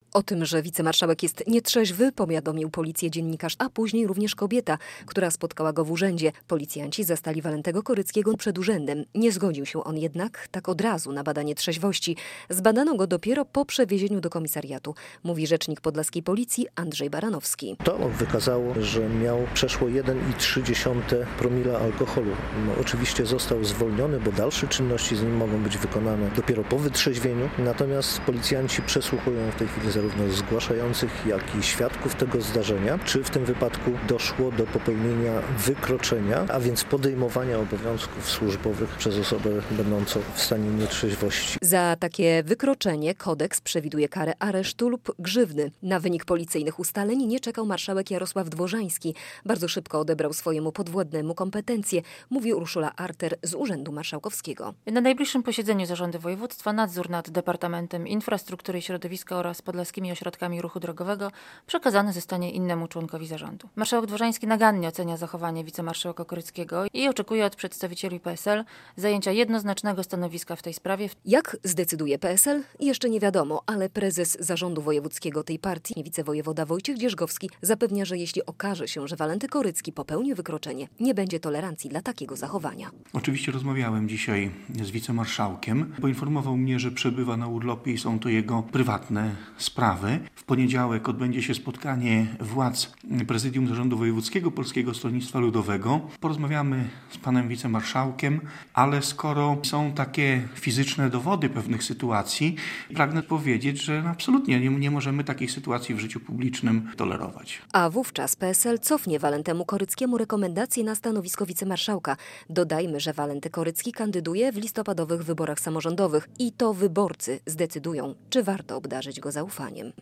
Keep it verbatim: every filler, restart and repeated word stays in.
O tym, że wicemarszałek jest nietrzeźwy, powiadomił policję dziennikarz, a później również kobieta, która spotkała go w urzędzie. Policjanci zastali Walentego Koryckiego przed urzędem. Nie zgodził się on jednak tak od razu na badanie trzeźwości. Zbadano go dopiero po przewiezieniu do komisariatu, mówi rzecznik podlaskiej policji Andrzej Baranowski. To wykazało, że miał przeszło jeden przecinek trzy promila alkoholu. No, oczywiście został zwolniony, bo dalsze czynności z nim mogą być wykonane dopiero po wytrzeźwieniu. Natomiast policjanci przesłuchują w tej chwili zarówno zgłaszających, jak i świadków tego zdarzenia. Czy w tym wypadku doszło do popełnienia wykroczenia, a więc podejmowania obowiązków służbowych przez osobę będącą w stanie nietrzeźwości. Za takie wykroczenie kodeks przewiduje karę aresztu lub grzywny. Na wynik policyjnych ustaleń nie czekał marszałek Jarosław Dworzański. Bardzo szybko odebrał swojemu podwładnemu kompetencje, mówi Urszula Arter z Urzędu Marszałkowskiego. Na najbliższym posiedzeniu Zarządu Województwa nadzór nad Departamentem Infrastruktury i Środowiska oraz Podlaskimi Ośrodkami Ruchu Drogowego przekazany zostanie innemu członkowi zarządu. Marszałek Dworzański nagannie ocenia zachowanie wicemarszałka Koryckiego i oczekuje od przedstawicieli P S L zajęcia jednoznacznego stanowiska w tej sprawie. Jak zdecyduje P S L? Jeszcze nie wiadomo, ale prezes Zarządu Wojewódzkiego tej partii, wicewojewoda Wojciech Dzierżgowski, zapewnia, że jeśli okaże się, że Walenty Korycki popełnił wykroczenie, nie będzie tolerancji dla takiego zachowania. Oczywiście rozmawiałem dzisiaj z wicemarszałkiem. Poinformował mnie, że przebywa na urlopie i są to jego prywatne sprawy. W poniedziałek odbędzie się spotkanie władz Prezydium Zarządu Wojewódzkiego Polskiego Stronnictwa Ludowego. Porozmawiamy z panem wicemarszałkiem, ale skoro są takie fizyczne dowody pewnych sytuacji, pragnę powiedzieć, że absolutnie nie, nie możemy takich sytuacji w życiu publicznym tolerować. A wówczas P S L cofnie Walentemu Koryckiemu rekomendacje na stanowisko wicemarszałka. Dodajmy, że Walenty Korycki kandyduje w listopadowych wyborach samorządowych i to wyborcy zdecydują, czy warto obdarzyć go zaufaniem.